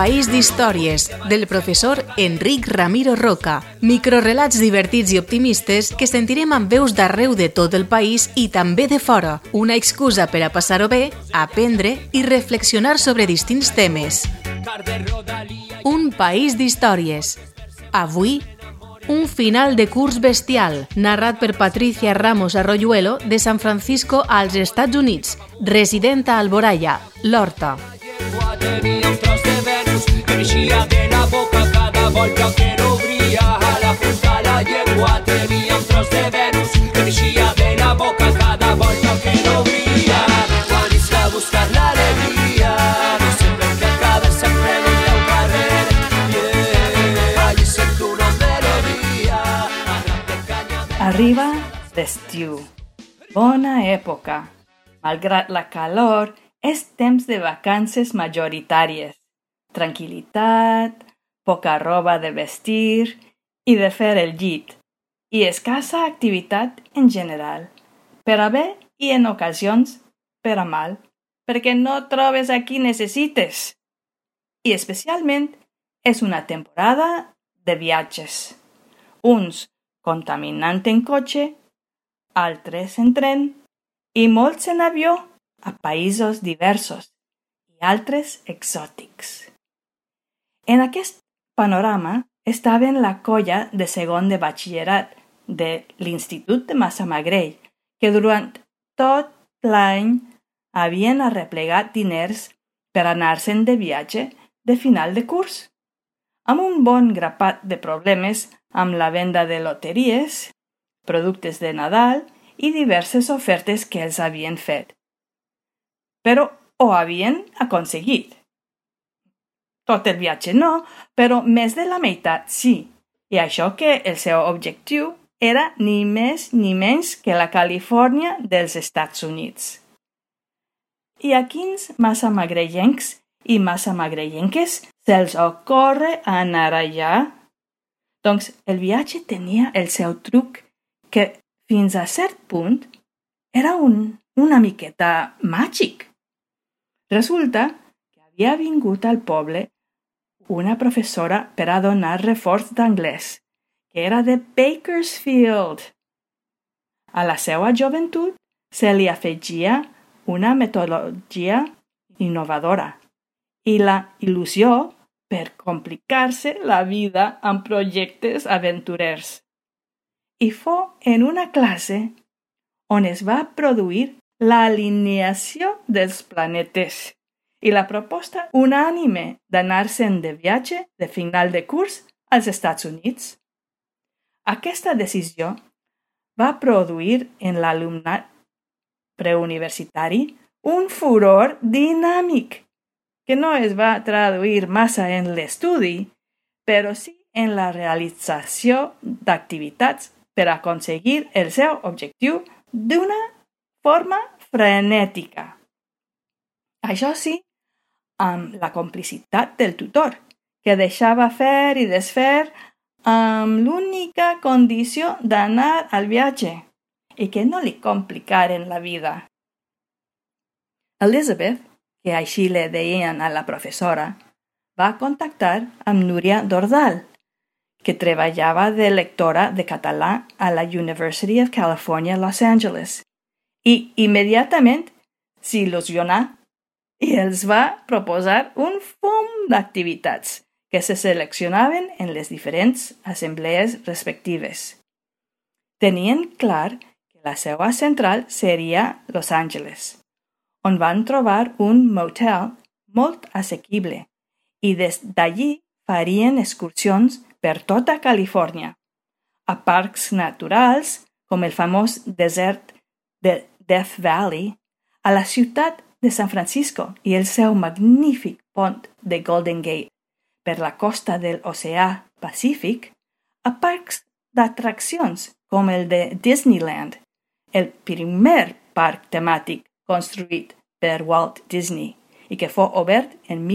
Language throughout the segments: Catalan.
país d'històries, del professor Enric Ramiro Roca. Microrelats divertits i optimistes que sentirem amb veus d'arreu de tot el país i també de fora. Una excusa per a passar-ho bé, aprendre i reflexionar sobre distints temes. Un país d'històries. Avui, un final de curs bestial, narrat per Patricia Ramos Arroyuelo de San Francisco als Estats Units, resident a Alboraya, l'Horta. Tenia un tros de Venus que eixia de la boca cada volta que n'obria a la punta la llengua. Tenia un tros de Venus que eixia de la boca cada volta que n'obria. Quan és a buscar l'alegria, no sempre que acaba sempre en el teu carrer. Allí sento una melodia, a rap de canya. Arriba l'estiu. Bona època. Malgrat la calor, és temps de vacances majoritàries, tranquil·litat, poca roba de vestir i de fer el llit, i escassa activitat en general, per a bé i en ocasions per a mal, perquè no trobes a qui necessites. I especialment és una temporada de viatges, uns contaminant en cotxe, altres en tren i molts en avió, a països diversos i altres exòtics. En aquest panorama estaven la colla de segon de batxillerat de l'Institut de Massamagrell, que durant tot l'any havien arreplegat diners per anar-se'n de viatge de final de curs, amb un bon grapat de problemes amb la venda de loteries, productes de Nadal i diverses ofertes que els havien fet. Però ho havien aconseguit. Tot el viatge no, però més de la meitat sí, i això que el seu objectiu era ni més ni menys que la Califòrnia dels Estats Units. I a quins massamagreiencs i massamagreienques se'ls ocorre anar allà? Doncs el viatge tenia el seu truc que fins a cert punt era una miqueta màgic. Resulta que havia vingut al poble una professora per a donar reforç d'anglès, que era de Bakersfield. A la seva joventut se li afegia una metodologia innovadora i la il·lusió per complicar-se la vida amb projectes aventurers. I fou en una classe on es va produir l'alineació dels planetes i la proposta unànime d'anar-se'n de viatge de final de curs als Estats Units. Aquesta decisió va produir en l'alumnat preuniversitari un furor dinàmic que no es va traduir massa en l'estudi, però sí en la realització d'activitats per aconseguir el seu objectiu d'una forma frenètica. Això sí, amb la complicitat del tutor, que deixava fer i desfer amb l'única condició d'anar al viatge i que no li complicaren la vida. Elizabeth, que així le deien a la professora, va contactar amb Núria Dordal, que treballava de lectora de català a la University of California, Los Angeles, i immediatament s'il·lusionà i els va proposar un fum d'activitats que se seleccionaven en les diferents assemblees respectives. Tenien clar que la seva central seria Los Angeles, on van trobar un motel molt assequible i des d'allí farien excursions per tota Califòrnia, a parcs naturals com el famós desert de Death Valley, a la ciutat de San Francisco i el seu magnífic pont de Golden Gate per la costa de l'oceà Pacífic, a parcs d'atraccions com el de Disneyland, el primer parc temàtic construït per Walt Disney i que fou obert en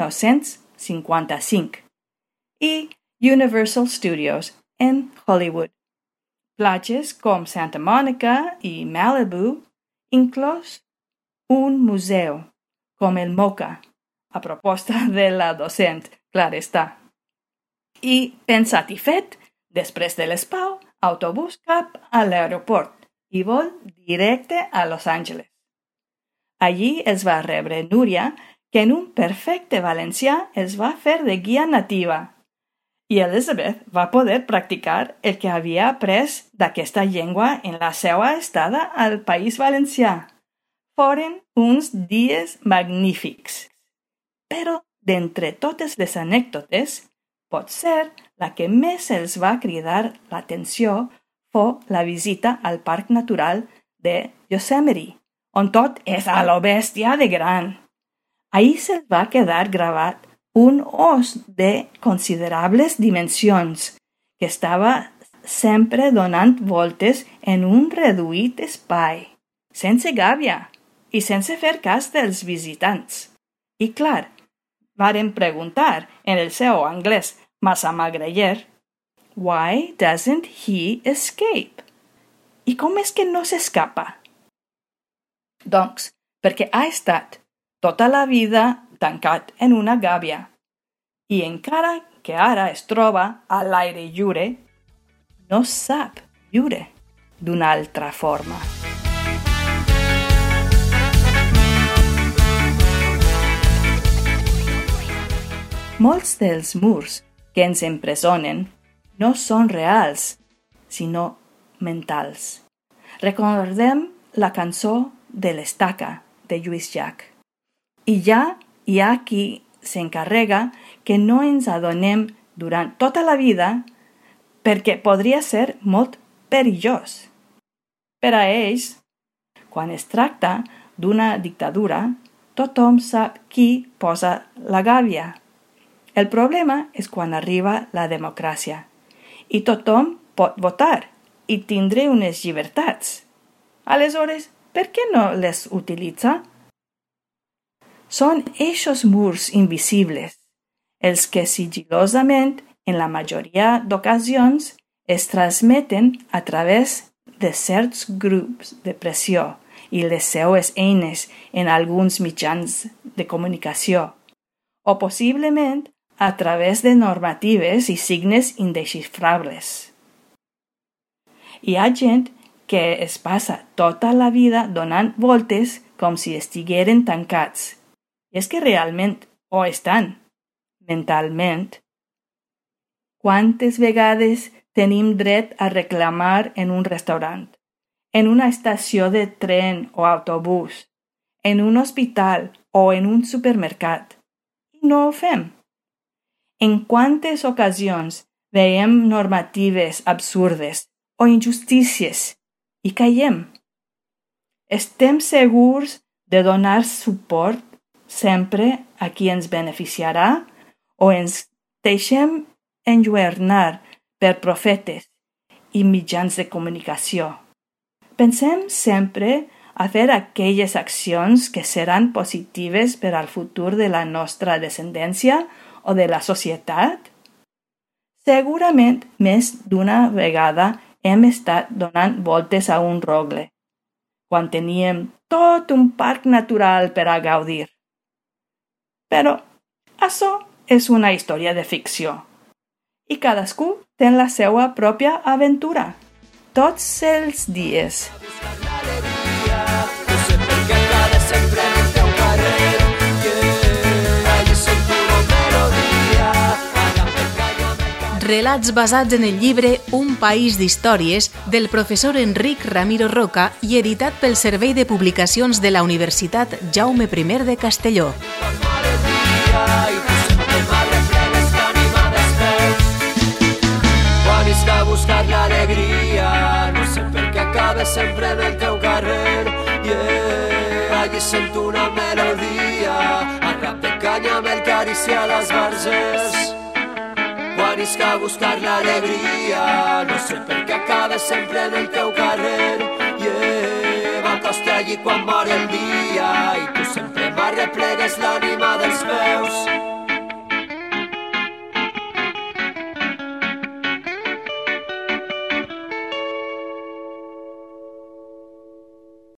1955, i Universal Studios en Hollywood. Platges com Santa Monica i Malibu, inclòs un museu com el MoCA, a proposta de la docent, clar està. I, ben satisfet, després de l'espau, autobús cap a l'aeroport i vol directe a Los Angeles. Allí els va rebre Núria, que en un perfecte valencià els va fer de guia nativa. I Elizabeth va poder practicar el que havia après d'aquesta llengua en la seva estada al País Valencià. Foren uns dies magnífics. Però, d'entre totes les anècdotes, potser la que més els va cridar l'atenció fou la visita al Parc Natural de Yosemite, on tot és a lo bèstia de gran. Ahí se'ls va quedar gravat un os de considerables dimensions, que estava sempre donant voltes en un reduït espai, sense gàbia i sense fer cas dels visitants. I clar, varen preguntar en el seu anglès massa magreller, "Why doesn't he escape?" I com és que no s'escapa? Doncs, perquè ha estat tota la vida tancat en una gàbia. I encara que ara es troba a l'aire lliure, no sap viure d'una altra forma. Molts dels murs que ens empresonen no són reals, sinó mentals. Recordem la cançó de l'estaca de Lluís Llach. I ja hi ha qui s'encarrega que no ens adonem durant tota la vida perquè podria ser molt perillós. Per a ells, quan es tracta d'una dictadura, tothom sap qui posa la gàbia. El problema és quan arriba la democràcia i tothom pot votar i tindre unes llibertats. Aleshores, per què no les utilitza? Són eixos murs invisibles, els que sigilosament, en la majoria d'ocasions, es transmeten a través de certs grups de pressió i les seues eines en alguns mitjans de comunicació, o possiblement a través de normatives i signes indesxifrables. Hi ha gent que es passa tota la vida donant voltes com si estigueren tancats. I és que realment ho estan, mentalment. Quantes vegades tenim dret a reclamar en un restaurant, en una estació de tren o autobús, en un hospital o en un supermercat, i no ho fem? En quantes ocasions veiem normatives absurdes o injustícies i caiem? Estem segurs de donar suport sempre a qui ens beneficiarà o ens deixem enlluernar per profetes i mitjans de comunicació? Pensem sempre a fer aquelles accions que seran positives per al futur de la nostra descendència o de la societat? Segurament més d'una vegada hem estat donant voltes a un rogle, quan teníem tot un parc natural per a gaudir. Però això és una història de ficció, i cadascú té la seva pròpia aventura, tots els dies. Relats basats en el llibre Un país d'històries del professor Enric Ramiro Roca i editat pel Servei de Publicacions de la Universitat Jaume I de Castelló. Quan és que buscar l'alegria, no sé per què acabes sempre en el teu carrer. Allí sento una melodia, el rap de Canyamel acaricia les verges. Quan és que buscar l'alegria, no sé per què acabes sempre en el teu carrer. M'acosta allí quan mor el dia i tu sempre m'arreplegues l'ànima